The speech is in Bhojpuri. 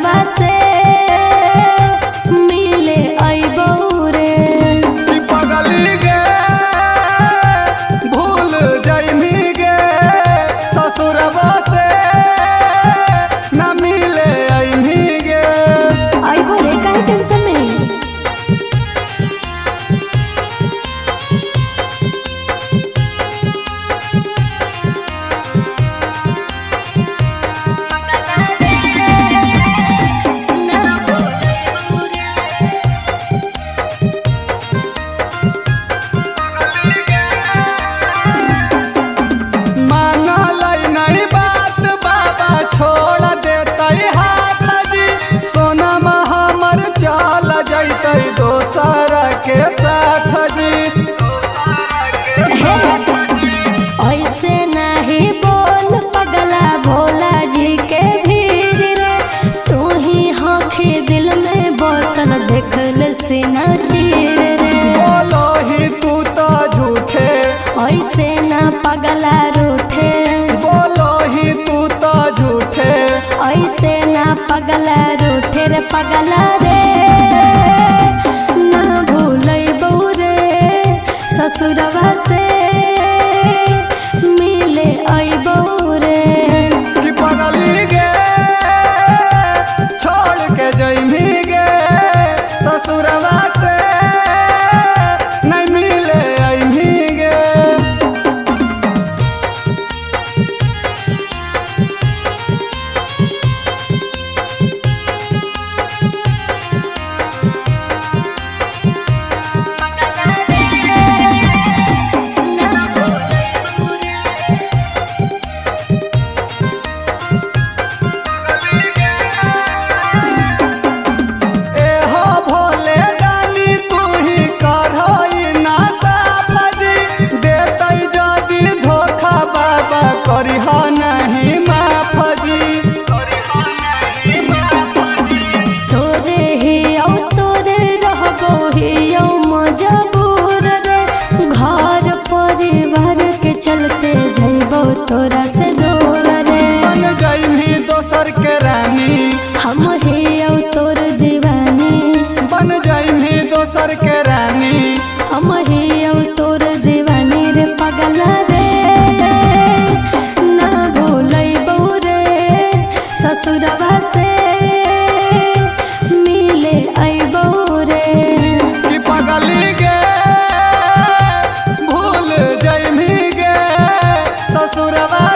ससुरवा से मिले अइबो रे। पगली गे भूल जइमी गे ससुरवा से न मिले अइमी गे। अइबो रे काहे टेंशन में। दोसरा के साथ जी ऐसे नहीं बोल पगला भोला जी के भीड़ रे। तू ही होखे दिल में बसल देखल सीना चीर रे। बोलो ही तू तो झूठे ऐसे ना पगला रूठे। बोलो ही तू तो झूठे ऐसे ना पगला रूठे रे पगला रे। ससुरवा से मिले अइबो रे। कि पगली गे छोड़ के जइमी गे ससुरवा से नहीं मिले अइमी गे। तोरा से दूर रे बन गई दोसर के रानी। हम ही तोर दीवानी बन गई दोसर के रानी। हम ही तोर दीवानी रे पगला रे। ना भूलइबो रे ससुरवा से मिले अइबो रे। कि पगली गे भूल जइमी गे ससुरवा